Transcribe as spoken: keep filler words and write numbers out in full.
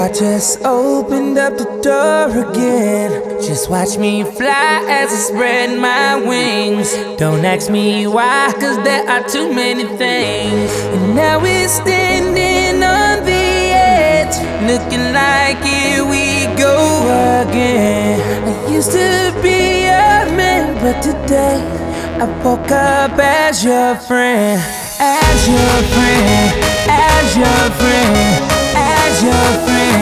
I just opened up the door again. Just watch me fly as I spread my wings. Don't ask me why, cause there are too many things. And now we're standing on the edge, looking like here we go again. I used to be a man, but today I woke up as your friend. As your friend, as your friend, as your friend.